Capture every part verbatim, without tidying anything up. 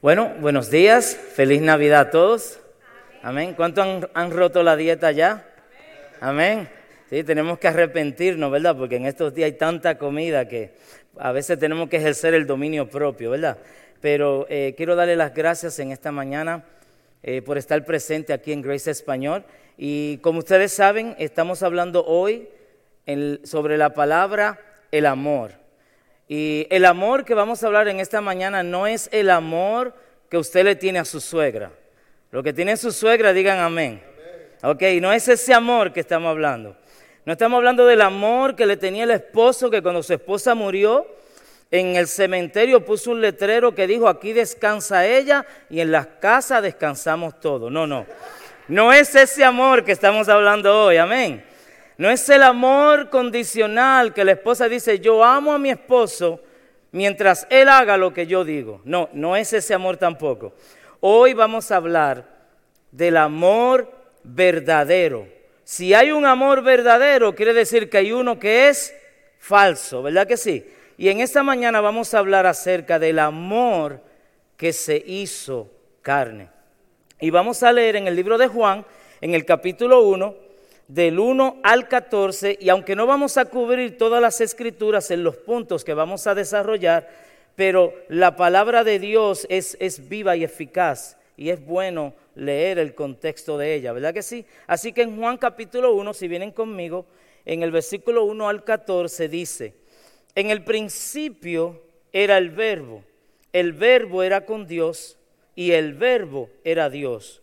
Bueno, buenos días, feliz Navidad a todos. Amén. ¿Cuántos han, han roto la dieta ya? Amén. Sí, tenemos que arrepentirnos, ¿verdad? Porque en estos días hay tanta comida que a veces tenemos que ejercer el dominio propio, ¿verdad? Pero eh, quiero darle las gracias en esta mañana eh, por estar presente aquí en Grace Español. Y como ustedes saben, estamos hablando hoy en, sobre la palabra el amor. Y el amor que vamos a hablar en esta mañana no es el amor que usted le tiene a su suegra. Lo que tiene su suegra, digan amén. Amén. Ok, no es ese amor que estamos hablando. No estamos hablando del amor que le tenía el esposo, que cuando su esposa murió, en el cementerio puso un letrero que dijo, aquí descansa ella y en las casas descansamos todos. No, no. No es ese amor que estamos hablando hoy, amén. No es el amor condicional que la esposa dice, yo amo a mi esposo mientras él haga lo que yo digo. No, no es ese amor tampoco. Hoy vamos a hablar del amor verdadero. Si hay un amor verdadero, quiere decir que hay uno que es falso, ¿verdad que sí? Y en esta mañana vamos a hablar acerca del amor que se hizo carne. Y vamos a leer en el libro de Juan, en el capítulo uno, del uno al catorce, y aunque no vamos a cubrir todas las escrituras en los puntos que vamos a desarrollar, pero la palabra de Dios es, es viva y eficaz, y es bueno leer el contexto de ella, ¿verdad que sí? Así que en Juan capítulo uno, si vienen conmigo, en el versículo uno al catorce dice, en el principio era el verbo, el verbo era con Dios, y el verbo era Dios.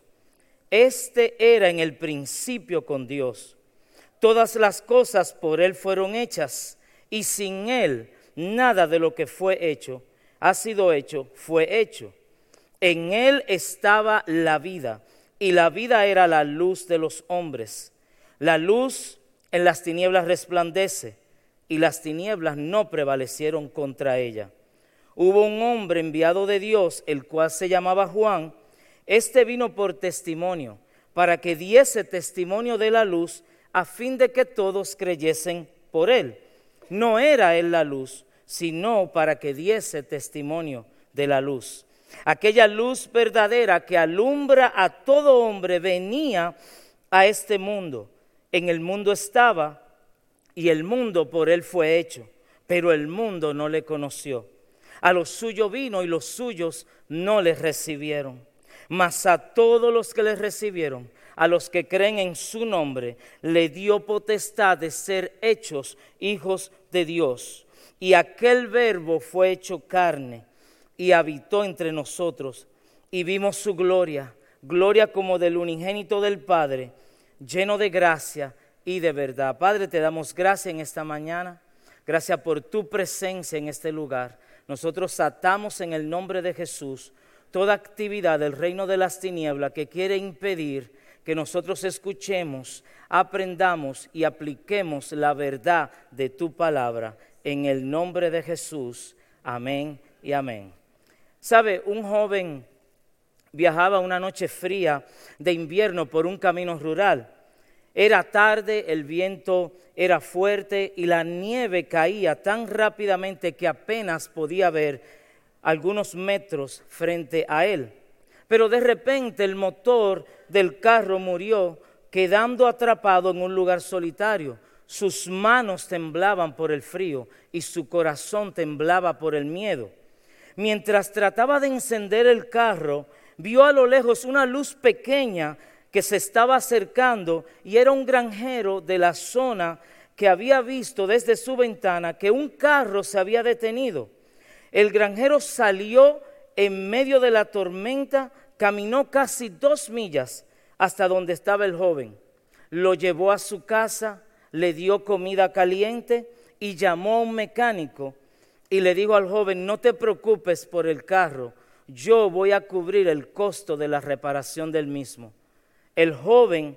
Este era en el principio con Dios. Todas las cosas por Él fueron hechas, y sin Él nada de lo que fue hecho, ha sido hecho, fue hecho. En Él estaba la vida, y la vida era la luz de los hombres. La luz en las tinieblas resplandece, y las tinieblas no prevalecieron contra ella. Hubo un hombre enviado de Dios, el cual se llamaba Juan. Este vino por testimonio, para que diese testimonio de la luz, a fin de que todos creyesen por él. No era él la luz, sino para que diese testimonio de la luz. Aquella luz verdadera que alumbra a todo hombre venía a este mundo. En el mundo estaba, y el mundo por él fue hecho, pero el mundo no le conoció. A los suyos vino, y los suyos no le recibieron. Mas a todos los que le recibieron, a los que creen en su nombre, le dio potestad de ser hechos hijos de Dios. Y aquel verbo fue hecho carne y habitó entre nosotros. Y vimos su gloria, gloria como del unigénito del Padre, lleno de gracia y de verdad. Padre, te damos gracias en esta mañana. Gracias por tu presencia en este lugar. Nosotros atamos en el nombre de Jesús toda actividad del reino de las tinieblas que quiere impedir que nosotros escuchemos, aprendamos y apliquemos la verdad de tu palabra. En el nombre de Jesús, amén y amén. ¿Sabe? Un joven viajaba una noche fría de invierno por un camino rural. Era tarde, el viento era fuerte y la nieve caía tan rápidamente que apenas podía ver algunos metros frente a él. Pero de repente el motor del carro murió, quedando atrapado en un lugar solitario. Sus manos temblaban por el frío y su corazón temblaba por el miedo. Mientras trataba de encender el carro, vio a lo lejos una luz pequeña que se estaba acercando, y era un granjero de la zona que había visto desde su ventana que un carro se había detenido. El granjero salió en medio de la tormenta, caminó casi dos millas hasta donde estaba el joven. Lo llevó a su casa, le dio comida caliente y llamó a un mecánico y le dijo al joven, no te preocupes por el carro, yo voy a cubrir el costo de la reparación del mismo. El joven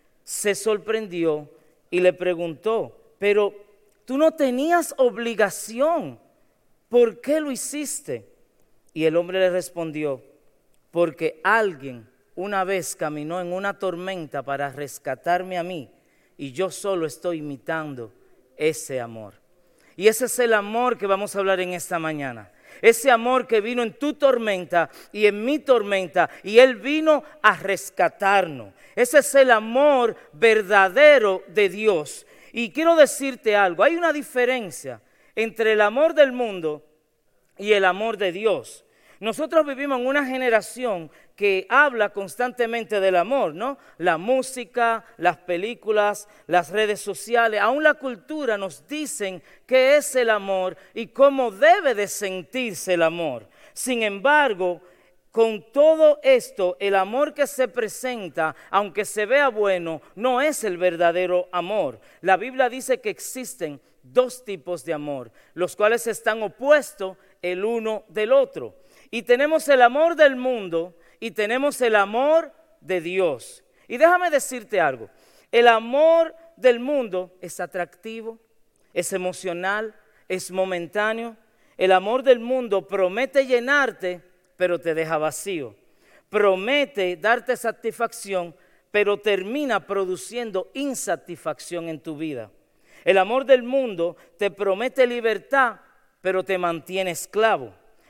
se sorprendió y le preguntó, pero tú no tenías obligación. ¿Por qué lo hiciste? Y el hombre le respondió, porque alguien una vez caminó en una tormenta para rescatarme a mí, y yo solo estoy imitando ese amor. Y ese es el amor que vamos a hablar en esta mañana. Ese amor que vino en tu tormenta y en mi tormenta, y Él vino a rescatarnos. Ese es el amor verdadero de Dios. Y quiero decirte algo, hay una diferencia entre el amor del mundo y el amor de Dios. Nosotros vivimos en una generación que habla constantemente del amor, ¿no? La música, las películas, las redes sociales, aún la cultura nos dicen qué es el amor y cómo debe de sentirse el amor. Sin embargo, con todo esto, el amor que se presenta, aunque se vea bueno, no es el verdadero amor. La Biblia dice que existen dos tipos de amor, los cuales están opuestos el uno del otro. Y tenemos el amor del mundo y tenemos el amor de Dios. Y déjame decirte algo, el amor del mundo es atractivo, es emocional, es momentáneo. El amor del mundo promete llenarte, pero te deja vacío. Promete darte satisfacción, pero termina produciendo insatisfacción en tu vida. El amor del mundo te promete libertad, pero te mantiene esclavo.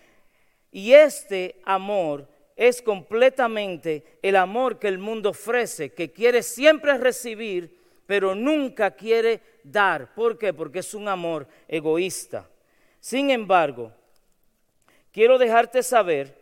Y este amor es completamente el amor que el mundo ofrece, que quiere siempre recibir, pero nunca quiere dar. ¿Por qué? Porque es un amor egoísta. Sin embargo, quiero dejarte saber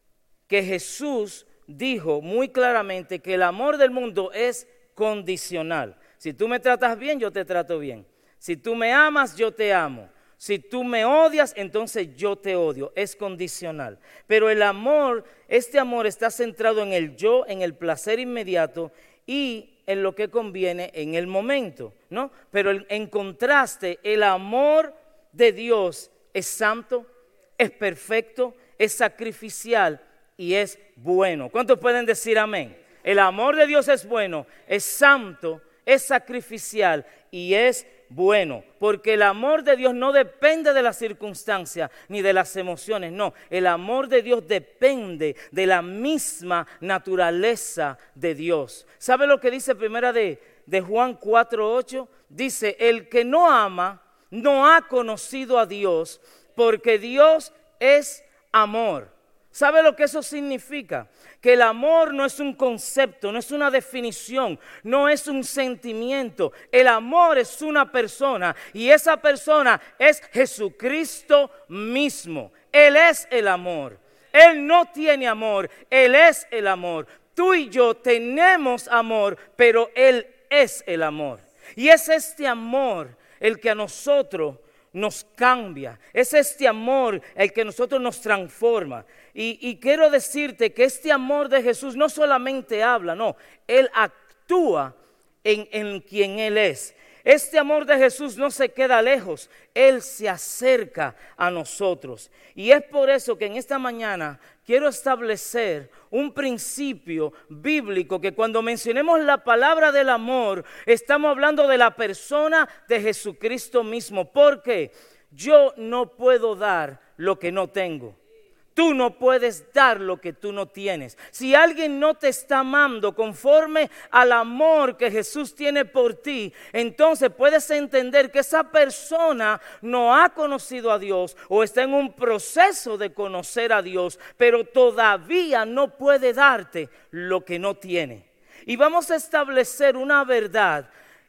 que Jesús dijo muy claramente que el amor del mundo es condicional. Si tú me tratas bien, yo te trato bien. Si tú me amas, yo te amo. Si tú me odias, entonces yo te odio. Es condicional. Pero el amor, este amor está centrado en el yo, en el placer inmediato y en lo que conviene en el momento, ¿no? Pero en, en contraste, el amor de Dios es santo, es perfecto, es sacrificial y es bueno. ¿Cuántos pueden decir amén? El amor de Dios es bueno, es santo, es sacrificial y es bueno, porque el amor de Dios no depende de las circunstancias ni de las emociones, no, el amor de Dios depende de la misma naturaleza de Dios. ¿Sabe lo que dice primera de, de Juan cuatro ocho? Dice, el que no ama no ha conocido a Dios, porque Dios es amor. ¿Sabe lo que eso significa? Que el amor no es un concepto, no es una definición, no es un sentimiento. El amor es una persona y esa persona es Jesucristo mismo. Él es el amor. Él no tiene amor, Él es el amor. Tú y yo tenemos amor, pero Él es el amor. Y es este amor el que a nosotros nos cambia, es este amor el que a nosotros nos transforma. Y, y quiero decirte que este amor de Jesús no solamente habla, no, Él actúa en, en quien Él es. Este amor de Jesús no se queda lejos, Él se acerca a nosotros. Y es por eso que en esta mañana quiero establecer un principio bíblico que cuando mencionemos la palabra del amor, estamos hablando de la persona de Jesucristo mismo. Porque yo no puedo dar lo que no tengo. Tú no puedes dar lo que tú no tienes. Si alguien no te está amando conforme al amor que Jesús tiene por ti, entonces puedes entender que esa persona no ha conocido a Dios o está en un proceso de conocer a Dios, pero todavía no puede darte lo que no tiene. Y vamos a establecer una verdad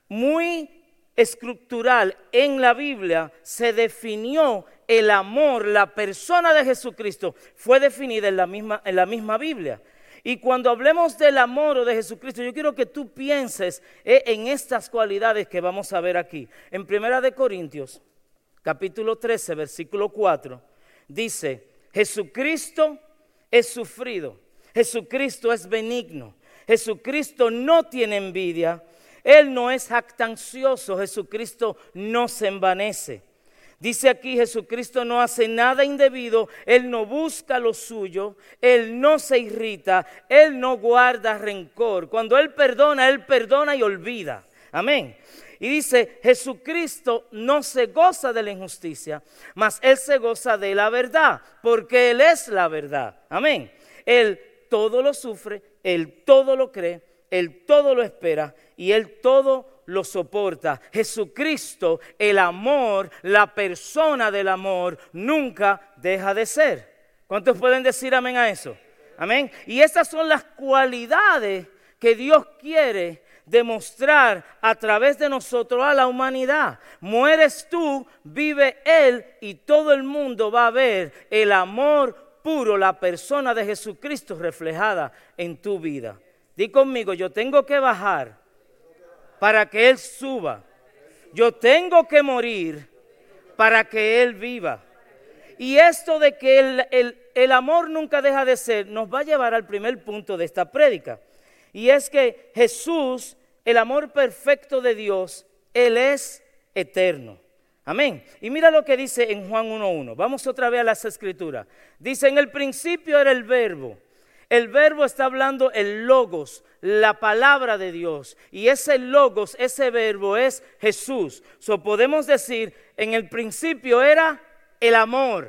muy estructural. En la Biblia se definió el amor, la persona de Jesucristo fue definida en la misma, en la misma Biblia. Y cuando hablemos del amor o de Jesucristo, yo quiero que tú pienses eh, en estas cualidades que vamos a ver aquí. En Primera de Corintios, capítulo trece, versículo cuatro, dice, Jesucristo es sufrido, Jesucristo es benigno, Jesucristo no tiene envidia, Él no es jactancioso, Jesucristo no se envanece. Dice aquí, Jesucristo no hace nada indebido, Él no busca lo suyo, Él no se irrita, Él no guarda rencor. Cuando Él perdona, Él perdona y olvida. Amén. Y dice, Jesucristo no se goza de la injusticia, mas Él se goza de la verdad, porque Él es la verdad. Amén. Él todo lo sufre, Él todo lo cree, Él todo lo espera y Él todo lo soporta. Jesucristo, el amor, la persona del amor, nunca deja de ser. ¿Cuántos pueden decir amén a eso? Amén. Y estas son las cualidades que Dios quiere demostrar a través de nosotros a la humanidad. Mueres tú, vive Él y todo el mundo va a ver el amor puro, la persona de Jesucristo reflejada en tu vida. Di conmigo, yo tengo que bajar para que Él suba. Yo tengo que morir para que Él viva. Y esto de que el, el, el amor nunca deja de ser, nos va a llevar al primer punto de esta prédica. Y es que Jesús, el amor perfecto de Dios, Él es eterno. Amén. Y mira lo que dice en Juan uno uno. Vamos otra vez a las escrituras. Dice, en el principio era el verbo. El verbo está hablando el logos, la palabra de Dios. Y ese logos, ese verbo es Jesús. So podemos decir, en el principio era el amor.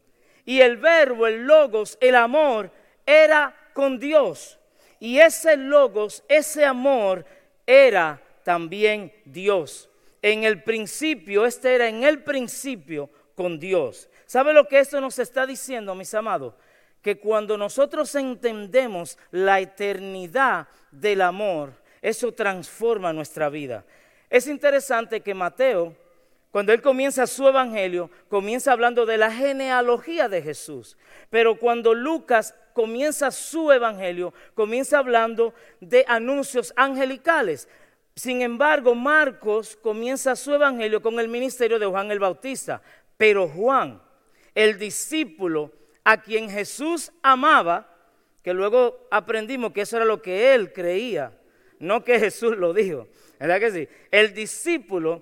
Y el verbo, el logos, el amor, era con Dios. Y ese logos, ese amor, era también Dios. En el principio, este era en el principio con Dios. ¿Sabe lo que esto nos está diciendo, mis amados? Que cuando nosotros entendemos la eternidad del amor, eso transforma nuestra vida. Es interesante que Mateo, cuando él comienza su evangelio, comienza hablando de la genealogía de Jesús. Pero cuando Lucas comienza su evangelio, comienza hablando de anuncios angelicales. Sin embargo, Marcos comienza su evangelio con el ministerio de Juan el Bautista. Pero Juan, el discípulo a quien Jesús amaba, que luego aprendimos que eso era lo que él creía, no que Jesús lo dijo, ¿verdad que sí? El discípulo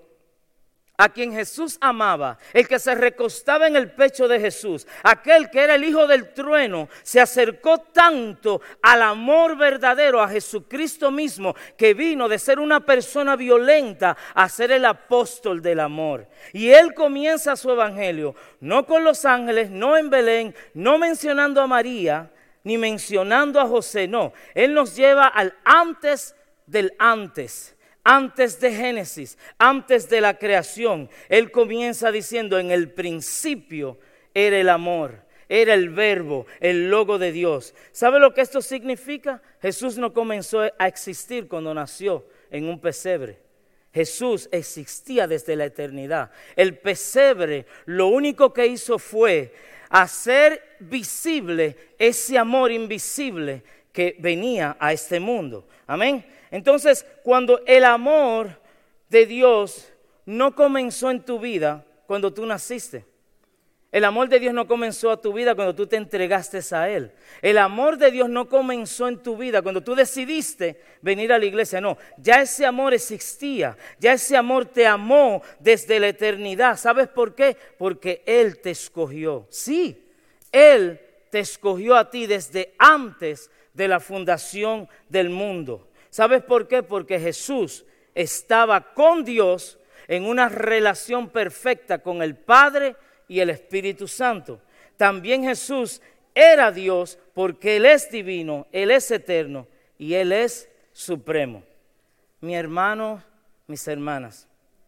a quien Jesús amaba, el que se recostaba en el pecho de Jesús, aquel que era el hijo del trueno, se acercó tanto al amor verdadero, a Jesucristo mismo, que vino de ser una persona violenta a ser el apóstol del amor. Y él comienza su evangelio, no con los ángeles, no en Belén, no mencionando a María, ni mencionando a José, no. Él nos lleva al antes del antes. Antes de Génesis, antes de la creación, Él comienza diciendo, en el principio era el amor, era el verbo, el logo de Dios. ¿Sabe lo que esto significa? Jesús no comenzó a existir cuando nació en un pesebre. Jesús existía desde la eternidad. El pesebre lo único que hizo fue hacer visible ese amor invisible que venía a este mundo. Amén. Entonces, cuando el amor de Dios no comenzó en tu vida cuando tú naciste. El amor de Dios no comenzó a tu vida cuando tú te entregaste a Él. El amor de Dios no comenzó en tu vida cuando tú decidiste venir a la iglesia. No, ya ese amor existía. Ya ese amor te amó desde la eternidad. ¿Sabes por qué? Porque Él te escogió. Sí, Él te escogió a ti desde antes de la fundación del mundo. ¿Sabes por qué? Porque Jesús estaba con Dios en una relación perfecta con el Padre y el Espíritu Santo. También Jesús era Dios porque Él es divino, Él es eterno y Él es supremo. Mi hermano, mis hermanas,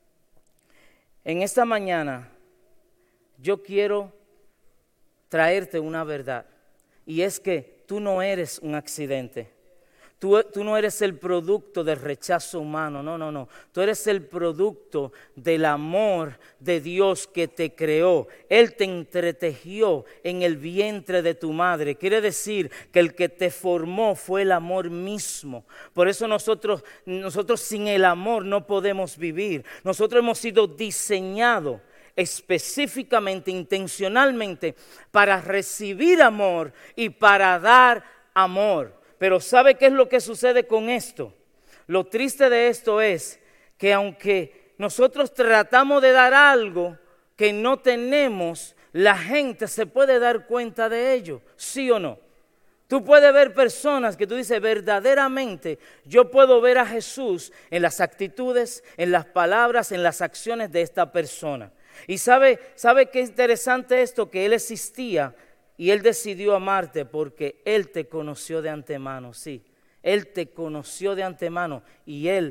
en esta mañana yo quiero traerte una verdad y es que tú no eres un accidente. Tú, tú no eres el producto del rechazo humano, no, no, no. Tú eres el producto del amor de Dios que te creó. Él te entretejió en el vientre de tu madre. Quiere decir que el que te formó fue el amor mismo. Por eso nosotros, nosotros sin el amor no podemos vivir. Nosotros hemos sido diseñados específicamente, intencionalmente, para recibir amor y para dar amor. Pero ¿sabe qué es lo que sucede con esto? Lo triste de esto es que aunque nosotros tratamos de dar algo que no tenemos, la gente se puede dar cuenta de ello, ¿sí o no? Tú puedes ver personas que tú dices, verdaderamente yo puedo ver a Jesús en las actitudes, en las palabras, en las acciones de esta persona. Y sabe, ¿sabe qué interesante esto? Que Él existía. Y Él decidió amarte porque Él te conoció de antemano, sí. Él te conoció de antemano y Él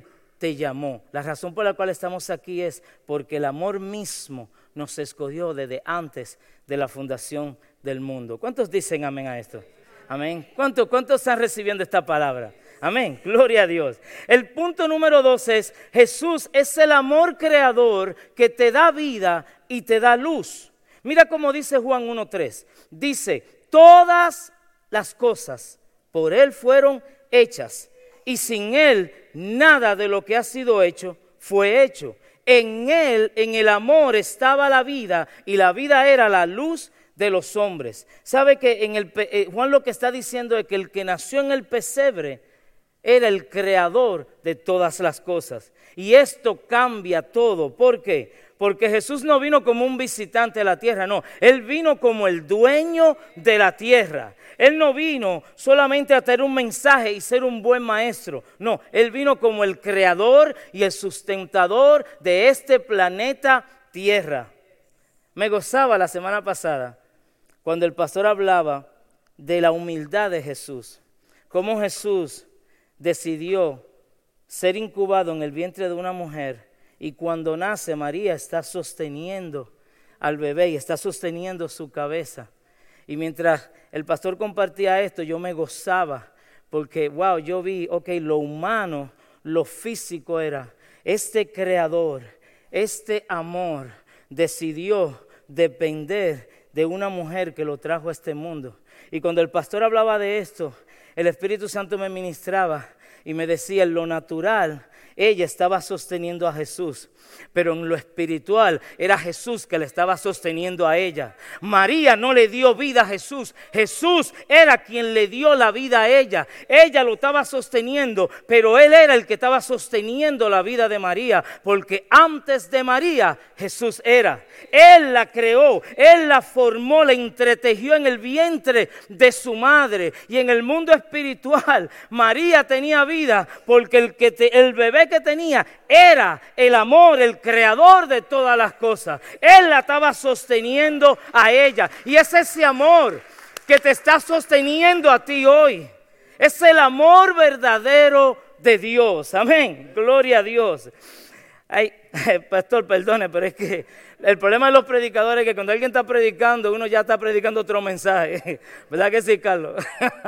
te llamó. La razón por la cual estamos aquí es porque el amor mismo nos escogió desde antes de la fundación del mundo. ¿Cuántos dicen amén a esto? Amén. ¿Cuántos, cuántos están recibiendo esta palabra? Amén, gloria a Dios. El punto número dos es, Jesús es el amor creador que te da vida y te da luz. Mira cómo dice Juan uno tres. Dice, todas las cosas por Él fueron hechas y sin Él nada de lo que ha sido hecho fue hecho. En Él, en el amor estaba la vida y la vida era la luz de los hombres. ¿Sabe que en el, eh, Juan lo que está diciendo es que el que nació en el pesebre era el creador de todas las cosas? Y esto cambia todo. ¿Por qué? Porque Jesús no vino como un visitante a la tierra, no. Él vino como el dueño de la tierra. Él no vino solamente a tener un mensaje y ser un buen maestro. No, Él vino como el creador y el sustentador de este planeta Tierra. Me gozaba la semana pasada cuando el pastor hablaba de la humildad de Jesús. Cómo Jesús decidió ser incubado en el vientre de una mujer y cuando nace María está sosteniendo al bebé y está sosteniendo su cabeza. Y mientras el pastor compartía esto, yo me gozaba porque, wow, yo vi, ok, lo humano, lo físico era, este creador, este amor decidió depender de una mujer que lo trajo a este mundo. Y cuando el pastor hablaba de esto, el Espíritu Santo me ministraba y me decía, en lo natural, ella estaba sosteniendo a Jesús, pero en lo espiritual era Jesús que le estaba sosteniendo a ella. María no le dio vida a Jesús, Jesús era quien le dio la vida a ella. Ella lo estaba sosteniendo, pero Él era el que estaba sosteniendo la vida de María, porque antes de María Jesús era. Él la creó, Él la formó, la entretejió en el vientre de su madre. Y en el mundo espiritual María tenía vida porque el, que te, el bebé que tenía era el amor, el creador de todas las cosas. Él la estaba sosteniendo a ella. Y es ese amor que te está sosteniendo a ti hoy. Es el amor verdadero de Dios. Amén. Gloria a Dios. Ay, pastor, perdone, pero es que el problema de los predicadores es que cuando alguien está predicando, uno ya está predicando otro mensaje. ¿Verdad que sí, Carlos?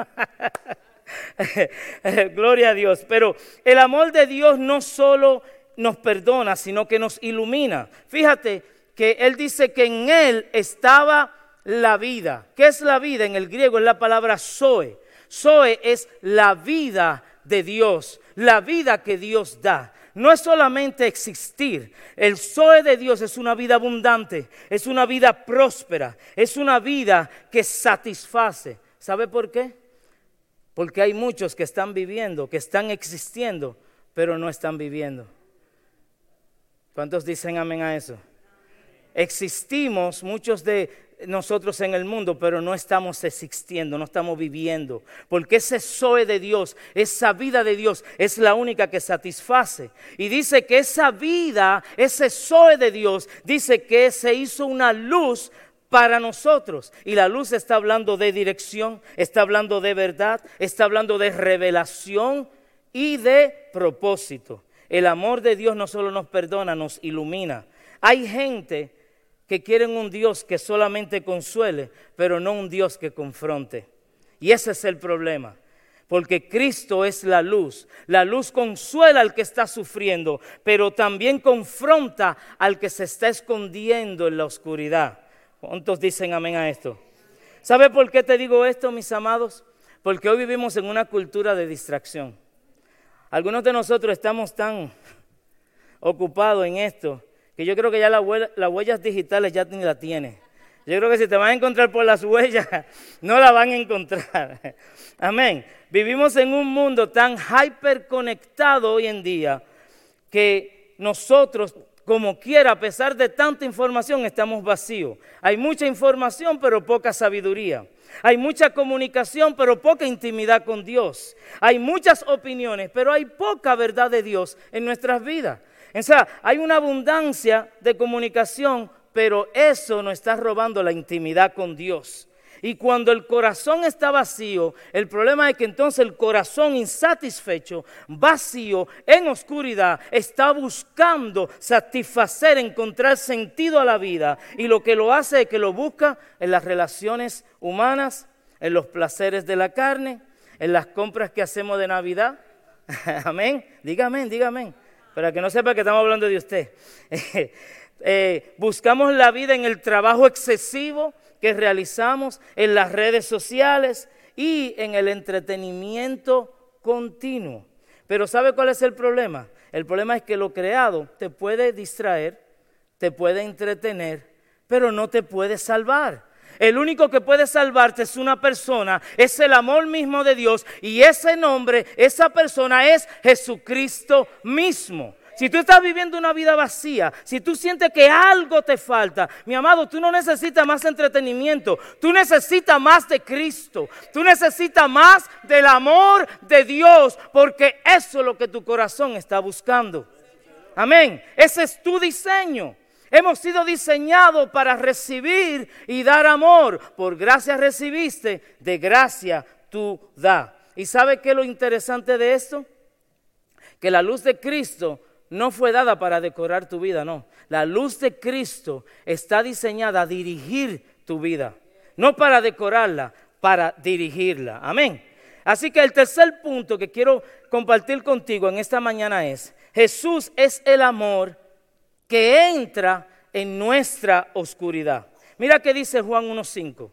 Gloria a Dios. Pero el amor de Dios no solo nos perdona, sino que nos ilumina. Fíjate que Él dice que en Él estaba la vida. ¿Qué es la vida? En el griego es la palabra zoe. Zoe es la vida de Dios, la vida que Dios da. No es solamente existir. El zoe de Dios es una vida abundante, es una vida próspera, es una vida que satisface. ¿Sabe por qué? Porque hay muchos que están viviendo, que están existiendo, pero no están viviendo. ¿Cuántos dicen amén a eso? Existimos muchos de nosotros en el mundo, pero no estamos existiendo, no estamos viviendo. Porque ese zoe de Dios, esa vida de Dios, es la única que satisface. Y dice que esa vida, ese zoe de Dios, dice que se hizo una luz para nosotros. Y la luz está hablando de dirección, está hablando de verdad, está hablando de revelación y de propósito. El amor de Dios no solo nos perdona, nos ilumina. Hay gente que quieren un Dios que solamente consuele, pero no un Dios que confronte. Y ese es el problema. Porque Cristo es la luz. La luz consuela al que está sufriendo, pero también confronta al que se está escondiendo en la oscuridad. ¿Cuántos dicen amén a esto? ¿Sabe por qué te digo esto, mis amados? Porque hoy vivimos en una cultura de distracción. Algunos de nosotros estamos tan ocupados en esto que yo creo que ya las huellas, las huellas digitales ya ni la tienes. Yo creo que si te van a encontrar por las huellas, no la van a encontrar. Amén. Vivimos en un mundo tan hiperconectado hoy en día que nosotros, como quiera, a pesar de tanta información, estamos vacíos. Hay mucha información, pero poca sabiduría. Hay mucha comunicación, pero poca intimidad con Dios. Hay muchas opiniones, pero hay poca verdad de Dios en nuestras vidas. O sea, hay una abundancia de comunicación, pero eso nos está robando la intimidad con Dios. Y cuando el corazón está vacío, el problema es que entonces el corazón insatisfecho, vacío, en oscuridad, está buscando satisfacer, encontrar sentido a la vida. Y lo que lo hace es que lo busca en las relaciones humanas, en los placeres de la carne, en las compras que hacemos de Navidad. Amén. Diga amén, diga amén. Para que no sepa que estamos hablando de usted. eh, buscamos la vida en el trabajo excesivo que realizamos, en las redes sociales y en el entretenimiento continuo. Pero ¿sabe cuál es el problema? El problema es que lo creado te puede distraer, te puede entretener, pero no te puede salvar. El único que puede salvarte es una persona, es el amor mismo de Dios, y ese nombre, esa persona es Jesucristo mismo. Si tú estás viviendo una vida vacía, si tú sientes que algo te falta, mi amado, tú no necesitas más entretenimiento, tú necesitas más de Cristo, tú necesitas más del amor de Dios, porque eso es lo que tu corazón está buscando. Amén, ese es tu diseño. Hemos sido diseñados para recibir y dar amor. Por gracia recibiste, de gracia tú da. ¿Y sabe qué es lo interesante de esto? Que la luz de Cristo no fue dada para decorar tu vida, no. La luz de Cristo está diseñada a dirigir tu vida. No para decorarla, para dirigirla. Amén. Así que el tercer punto que quiero compartir contigo en esta mañana es: Jesús es el amor que entra en nuestra oscuridad. Mira que dice Juan uno cinco.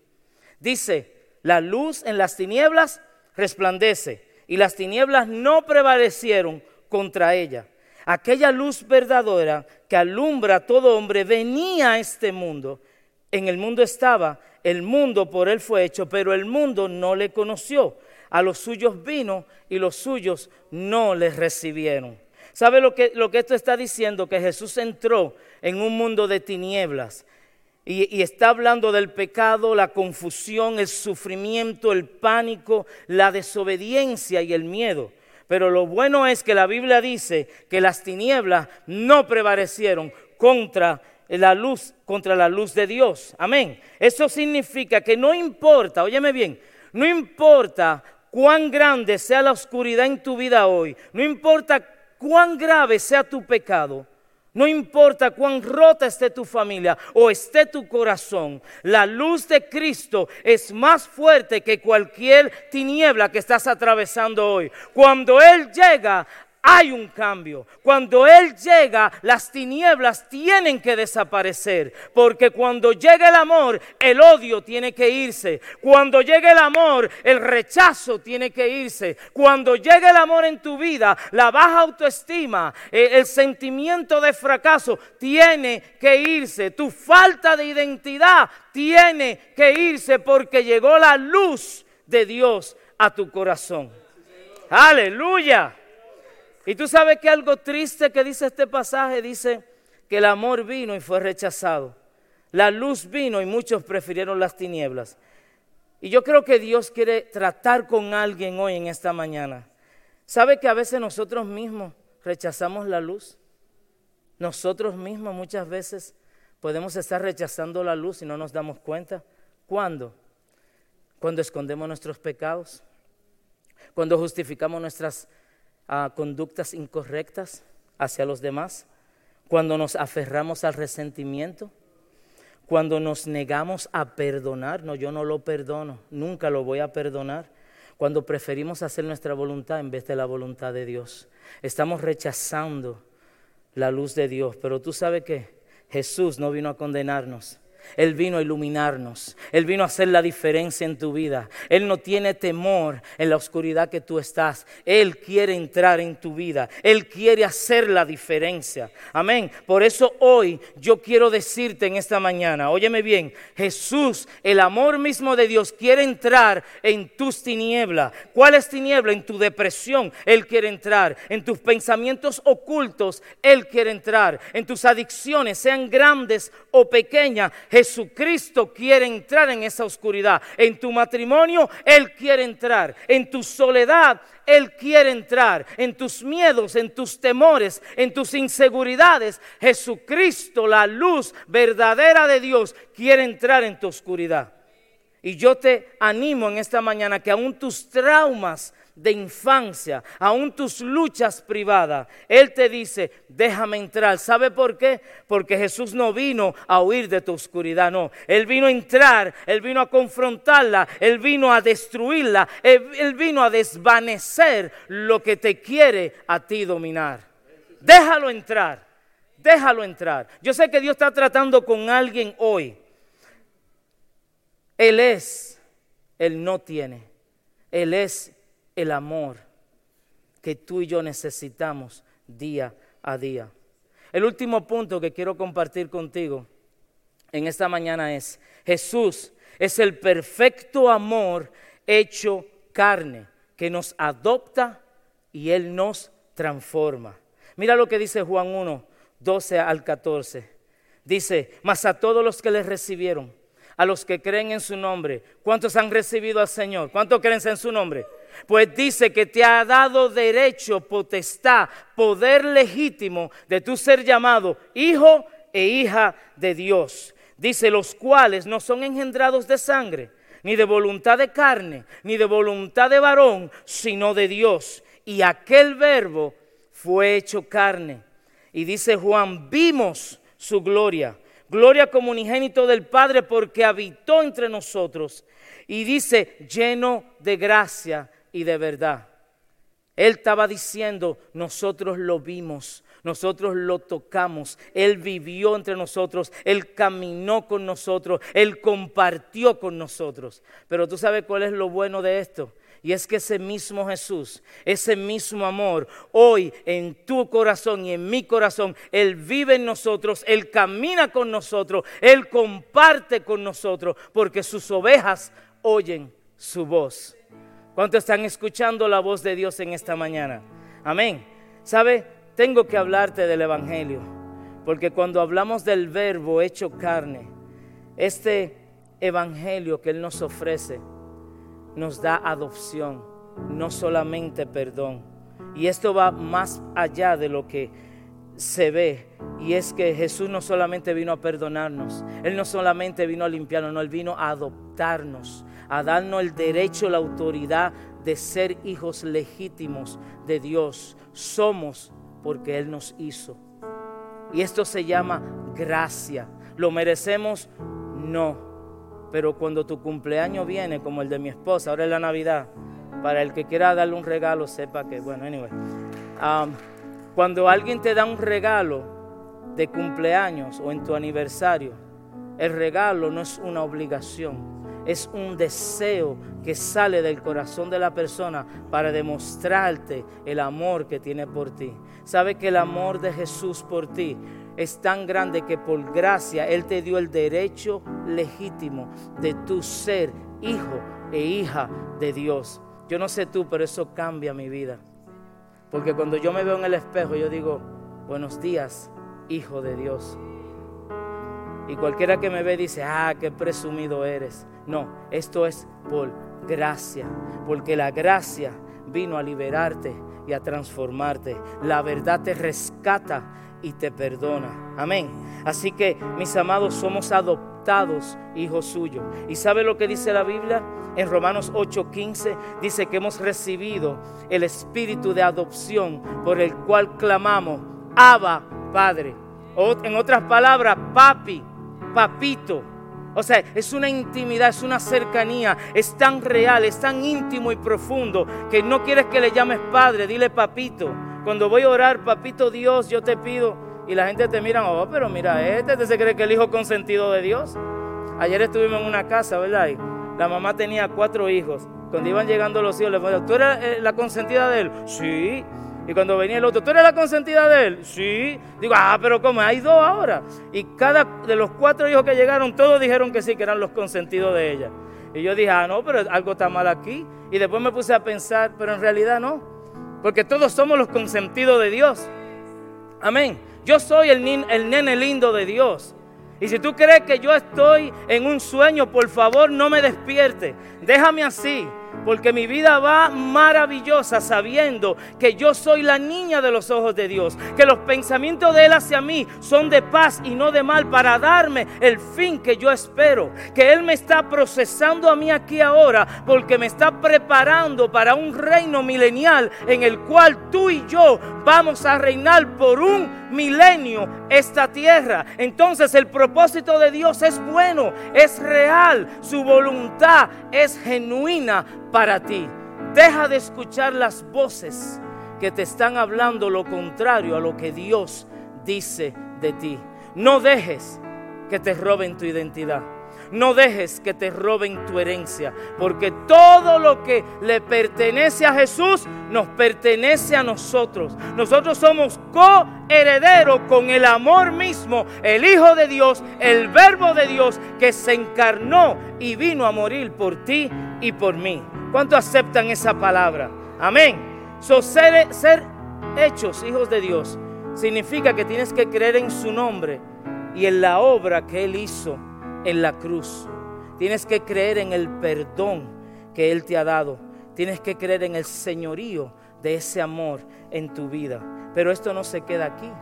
Dice, la luz en las tinieblas resplandece y las tinieblas no prevalecieron contra ella. Aquella luz verdadera que alumbra a todo hombre venía a este mundo. En el mundo estaba, el mundo por él fue hecho, pero el mundo no le conoció. A los suyos vino y los suyos no le recibieron. ¿Sabe lo que, lo que esto está diciendo? Que Jesús entró en un mundo de tinieblas y, y está hablando del pecado, la confusión, el sufrimiento, el pánico, la desobediencia y el miedo. Pero lo bueno es que la Biblia dice que las tinieblas no prevalecieron contra la luz, contra la luz de Dios. Amén. Eso significa que no importa, óyeme bien, no importa cuán grande sea la oscuridad en tu vida hoy, no importa cuán grave sea tu pecado, no importa cuán rota esté tu familia o esté tu corazón, la luz de Cristo es más fuerte que cualquier tiniebla que estás atravesando hoy. Cuando Él llega, hay un cambio. Cuando Él llega, las tinieblas tienen que desaparecer. Porque cuando llega el amor, el odio tiene que irse. Cuando llega el amor, el rechazo tiene que irse. Cuando llega el amor en tu vida, la baja autoestima, el, el sentimiento de fracaso tiene que irse. Tu falta de identidad tiene que irse porque llegó la luz de Dios a tu corazón. ¡Aleluya! Y tú sabes que algo triste que dice este pasaje, dice que el amor vino y fue rechazado. La luz vino y muchos prefirieron las tinieblas. Y yo creo que Dios quiere tratar con alguien hoy en esta mañana. ¿Sabe que a veces nosotros mismos rechazamos la luz? Nosotros mismos muchas veces podemos estar rechazando la luz y no nos damos cuenta. ¿Cuándo? Cuando escondemos nuestros pecados, cuando justificamos nuestras a conductas incorrectas hacia los demás, cuando nos aferramos al resentimiento, cuando nos negamos a perdonar. No, yo no lo perdono, nunca lo voy a perdonar. Cuando preferimos hacer nuestra voluntad en vez de la voluntad de Dios, estamos rechazando la luz de Dios. Pero tú sabes que Jesús no vino a condenarnos. Él vino a iluminarnos, Él vino a hacer la diferencia en tu vida. Él no tiene temor en la oscuridad que tú estás. Él quiere entrar en tu vida, Él quiere hacer la diferencia. Amén. Por eso hoy yo quiero decirte en esta mañana, óyeme bien, Jesús, el amor mismo de Dios, quiere entrar en tus tinieblas. ¿Cuál es tiniebla? En tu depresión, Él quiere entrar. En tus pensamientos ocultos, Él quiere entrar. En tus adicciones, sean grandes o pequeñas, Jesucristo quiere entrar en esa oscuridad. En tu matrimonio, Él quiere entrar. En tu soledad, Él quiere entrar. En tus miedos, en tus temores, en tus inseguridades, Jesucristo, la luz verdadera de Dios, quiere entrar en tu oscuridad. Y yo te animo en esta mañana que aún tus traumas de infancia, aún tus luchas privadas, Él te dice, déjame entrar. ¿Sabe por qué? Porque Jesús no vino a huir de tu oscuridad, no. Él vino a entrar, Él vino a confrontarla, Él vino a destruirla, Él, Él vino a desvanecer lo que te quiere a ti dominar. Déjalo entrar, déjalo entrar. Yo sé que Dios está tratando con alguien hoy. Él es, Él no tiene, Él es el amor que tú y yo necesitamos día a día. El último punto que quiero compartir contigo en esta mañana es: Jesús es el perfecto amor hecho carne, que nos adopta y Él nos transforma. Mira lo que dice Juan uno, doce al catorce. Dice, mas a todos los que les recibieron, a los que creen en su nombre. ¿Cuántos han recibido al Señor? ¿Cuántos creen en su nombre? Pues dice que te ha dado derecho, potestad, poder legítimo de tu ser llamado hijo e hija de Dios. Dice, los cuales no son engendrados de sangre, ni de voluntad de carne, ni de voluntad de varón, sino de Dios. Y aquel verbo fue hecho carne. Y dice Juan, vimos su gloria. Gloria como unigénito del Padre, porque habitó entre nosotros. Y dice, lleno de gracia y de verdad. Él estaba diciendo, nosotros lo vimos, nosotros lo tocamos. Él vivió entre nosotros, Él caminó con nosotros, Él compartió con nosotros. Pero tú sabes cuál es lo bueno de esto. Y es que ese mismo Jesús, ese mismo amor, hoy en tu corazón y en mi corazón, Él vive en nosotros, Él camina con nosotros, Él comparte con nosotros, porque sus ovejas oyen su voz. ¿Cuántos están escuchando la voz de Dios en esta mañana? Amén. ¿Sabe? Tengo que hablarte del Evangelio, porque cuando hablamos del verbo hecho carne, este Evangelio que Él nos ofrece, nos da adopción, no solamente perdón. Y esto va más allá de lo que se ve. Y es que Jesús no solamente vino a perdonarnos, Él no solamente vino a limpiarnos, no, Él vino a adoptarnos, a darnos el derecho, la autoridad de ser hijos legítimos de Dios. Somos porque Él nos hizo. Y esto se llama gracia. ¿Lo merecemos? No. Pero cuando tu cumpleaños viene, como el de mi esposa, ahora es la Navidad, para el que quiera darle un regalo, sepa que, bueno, anyway. Um, cuando alguien te da un regalo de cumpleaños o en tu aniversario, el regalo no es una obligación, es un deseo que sale del corazón de la persona para demostrarte el amor que tiene por ti. ¿Sabe que el amor de Jesús por ti es tan grande que por gracia Él te dio el derecho legítimo de tu ser hijo e hija de Dios? Yo no sé tú, pero eso cambia mi vida. Porque cuando yo me veo en el espejo, yo digo, buenos días, hijo de Dios. Y cualquiera que me ve dice, ah, qué presumido eres. No, esto es por gracia, porque la gracia vino a liberarte y a transformarte. La verdad te rescata y te perdona. Amén. Así que, mis amados, somos adoptados hijos suyos. ¿Y sabe lo que dice la Biblia? En Romanos ocho quince dice que hemos recibido el espíritu de adopción por el cual clamamos, Abba, Padre. O, en otras palabras, papi, papito. O sea, es una intimidad, es una cercanía, es tan real, es tan íntimo y profundo que no quieres que le llames padre, dile papito. Cuando voy a orar, papito Dios, yo te pido, y la gente te mira, oh, pero mira, este, este se cree que el hijo consentido de Dios. Ayer estuvimos en una casa, ¿verdad? Y la mamá tenía cuatro hijos. Cuando iban llegando los hijos, le decían, ¿tú eres la consentida de él? Sí. Y cuando venía el otro, ¿tú eres la consentida de él? Sí. Digo, ah, pero ¿cómo? Hay dos ahora. Y cada de los cuatro hijos que llegaron, todos dijeron que sí, que eran los consentidos de ella. Y yo dije, ah, no, pero algo está mal aquí. Y después me puse a pensar, pero en realidad no. Porque todos somos los consentidos de Dios. Amén. Yo soy el, nin, el nene lindo de Dios. Y si tú crees que yo estoy en un sueño, por favor, no me despierte. Déjame así. Porque mi vida va maravillosa sabiendo que yo soy la niña de los ojos de Dios. Que los pensamientos de Él hacia mí son de paz y no de mal, para darme el fin que yo espero. Que Él me está procesando a mí aquí ahora, porque me está preparando para un reino milenial en el cual tú y yo vamos a reinar por un milenio esta tierra. Entonces el propósito de Dios es bueno, es real, su voluntad es genuina para ti. Deja de escuchar las voces que te están hablando lo contrario a lo que Dios dice de ti. No dejes que te roben tu identidad. No dejes que te roben tu herencia, porque todo lo que le pertenece a Jesús nos pertenece a nosotros. Nosotros somos coherederos con el amor mismo, el Hijo de Dios, el Verbo de Dios, que se encarnó y vino a morir por ti y por mí. ¿Cuántos aceptan esa palabra? Amén. So, ser, ser hechos hijos de Dios significa que tienes que creer en su nombre y en la obra que Él hizo en la cruz. Tienes que creer en el perdón que Él te ha dado. Tienes que creer en el señorío de ese amor en tu vida. Pero esto no se queda aquí.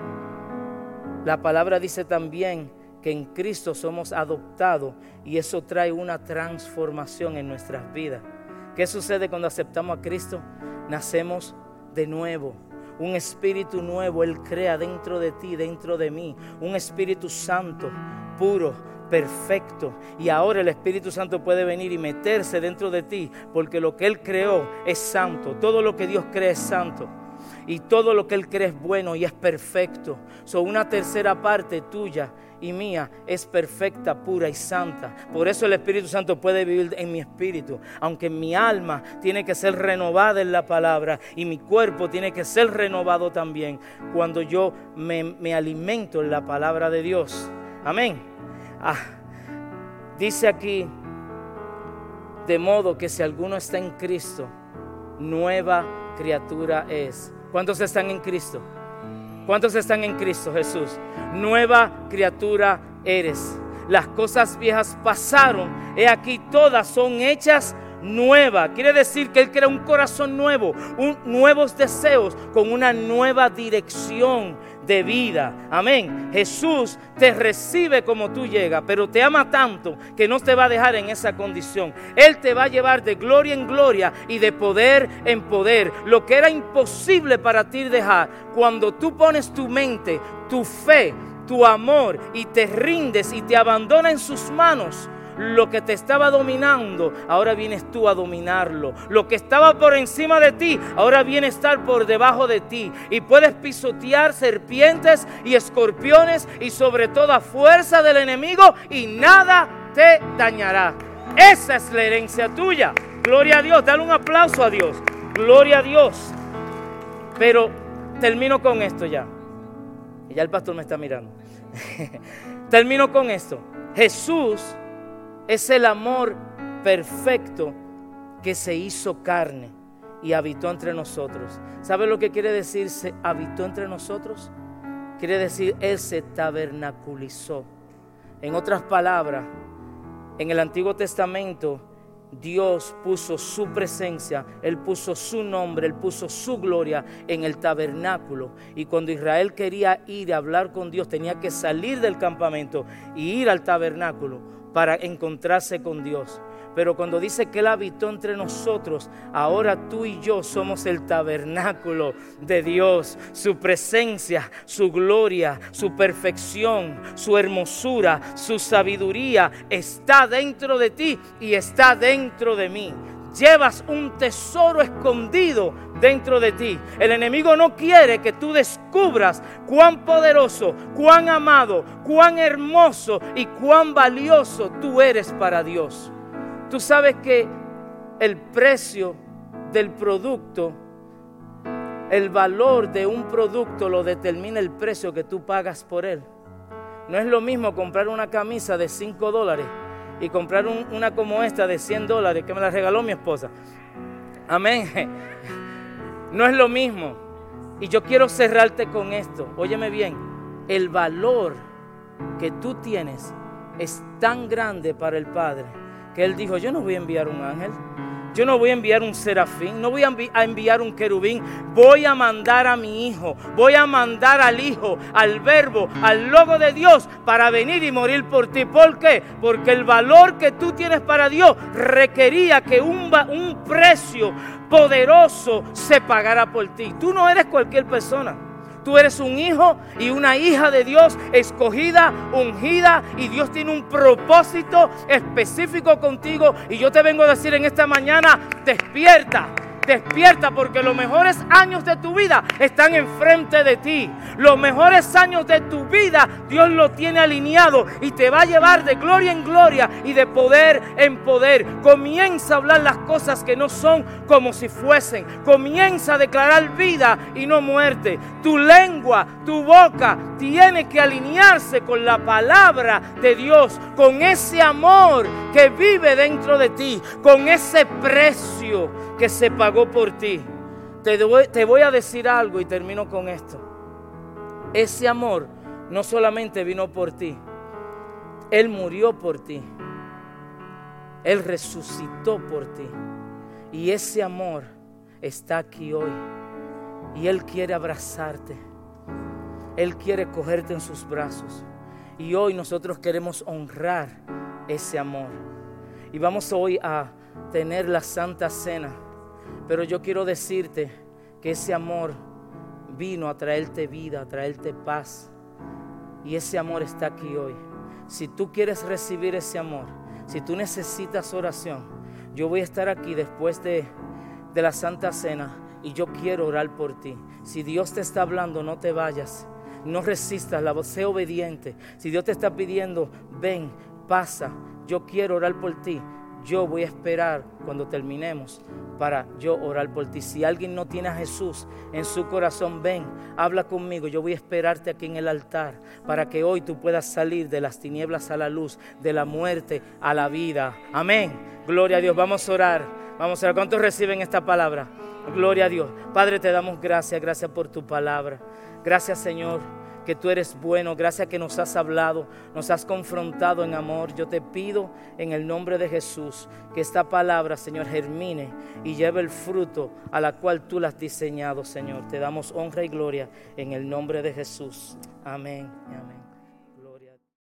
La palabra dice también que en Cristo somos adoptados, y eso trae una transformación en nuestras vidas. ¿Qué sucede cuando aceptamos a Cristo? Nacemos de nuevo. Un espíritu nuevo Él crea dentro de ti, dentro de mí. Un Espíritu Santo, puro, perfecto. Y ahora el Espíritu Santo puede venir y meterse dentro de ti, porque lo que Él creó es santo. Todo lo que Dios cree es santo, y todo lo que Él cree es bueno y es perfecto. So, una tercera parte tuya y mía es perfecta, pura y santa. Por eso el Espíritu Santo puede vivir en mi espíritu, aunque mi alma tiene que ser renovada en la palabra, y mi cuerpo tiene que ser renovado también cuando yo me, me alimento en la palabra de Dios. Amén. Ah, dice aquí, de modo que si alguno está en Cristo, nueva criatura es. ¿Cuántos están en Cristo? ¿Cuántos están en Cristo Jesús? Nueva criatura eres. Las cosas viejas pasaron, he aquí todas son hechas nuevas. Quiere decir que Él crea un corazón nuevo, un, nuevos deseos con una nueva dirección de vida. Amén. Jesús te recibe como tú llegas, pero te ama tanto que no te va a dejar en esa condición. Él te va a llevar de gloria en gloria y de poder en poder. Lo que era imposible para ti dejar, cuando tú pones tu mente, tu fe, tu amor y te rindes y te abandonas en sus manos, lo que te estaba dominando, ahora vienes tú a dominarlo. Lo que estaba por encima de ti, ahora viene a estar por debajo de ti. Y puedes pisotear serpientes y escorpiones y sobre toda fuerza del enemigo, y nada te dañará. Esa es la herencia tuya. Gloria a Dios. Dale un aplauso a Dios. Gloria a Dios. Pero termino con esto ya. Y ya el pastor me está mirando. Termino con esto. Jesús es el amor perfecto que se hizo carne y habitó entre nosotros. ¿Sabe lo que quiere decir se habitó entre nosotros? Quiere decir Él se tabernaculizó. En otras palabras, en el Antiguo Testamento, Dios puso su presencia, Él puso su nombre, Él puso su gloria en el tabernáculo. Y cuando Israel quería ir a hablar con Dios, tenía que salir del campamento y ir al tabernáculo para encontrarse con Dios. Pero cuando dice que Él habitó entre nosotros, ahora tú y yo somos el tabernáculo de Dios. Su presencia, su gloria, su perfección, su hermosura, su sabiduría está dentro de ti y está dentro de mí. Llevas un tesoro escondido dentro de ti. El enemigo no quiere que tú descubras cuán poderoso, cuán amado, cuán hermoso y cuán valioso tú eres para Dios. Tú sabes que el precio del producto, el valor de un producto lo determina el precio que tú pagas por él. No es lo mismo comprar una camisa de cinco dólares y comprar un, una como esta de cien dólares que me la regaló mi esposa. Amén. No es lo mismo. Y yo quiero cerrarte con esto. Óyeme bien. El valor que tú tienes es tan grande para el Padre que Él dijo: yo no voy a enviar un ángel. Yo no voy a enviar un serafín, no voy a envi- a enviar un querubín. Voy a mandar a mi hijo, voy a mandar al hijo, al verbo, al logo de Dios para venir y morir por ti. ¿Por qué? Porque el valor que tú tienes para Dios requería que un, un precio poderoso se pagara por ti. Tú no eres cualquier persona. Tú eres un hijo y una hija de Dios, escogida, ungida, y Dios tiene un propósito específico contigo. Y yo te vengo a decir en esta mañana, despierta. Despierta, porque los mejores años de tu vida están enfrente de ti. Los mejores años de tu vida Dios lo tiene alineado y te va a llevar de gloria en gloria y de poder en poder. Comienza a hablar las cosas que no son como si fuesen. Comienza a declarar vida y no muerte. Tu lengua, tu boca tiene que alinearse con la palabra de Dios, con ese amor que vive dentro de ti, con ese precio que se pagó por ti. Te voy, te voy a decir algo y termino con esto. Ese amor no solamente vino por ti, Él murió por ti, Él resucitó por ti, y ese amor está aquí hoy, y Él quiere abrazarte, Él quiere cogerte en sus brazos, y hoy nosotros queremos honrar ese amor, y vamos hoy a tener la Santa Cena. Pero yo quiero decirte que ese amor vino a traerte vida, a traerte paz. Y ese amor está aquí hoy. Si tú quieres recibir ese amor, si tú necesitas oración, yo voy a estar aquí después de, de la Santa Cena y yo quiero orar por ti. Si Dios te está hablando, no te vayas. No resistas la voz, sé obediente. Si Dios te está pidiendo, ven, pasa. Yo quiero orar por ti. Yo voy a esperar cuando terminemos para yo orar por ti. Si alguien no tiene a Jesús en su corazón, ven, habla conmigo. Yo voy a esperarte aquí en el altar para que hoy tú puedas salir de las tinieblas a la luz, de la muerte a la vida. Amén. Gloria a Dios. Vamos a orar. Vamos a orar. ¿Cuántos reciben esta palabra? Gloria a Dios. Padre, te damos gracias. Gracias por tu palabra. Gracias, Señor, que tú eres bueno. Gracias que nos has hablado, nos has confrontado en amor. Yo te pido en el nombre de Jesús que esta palabra, Señor, germine y lleve el fruto a la cual tú la has diseñado, Señor. Te damos honra y gloria en el nombre de Jesús. Amén y amén. Gloria a ti.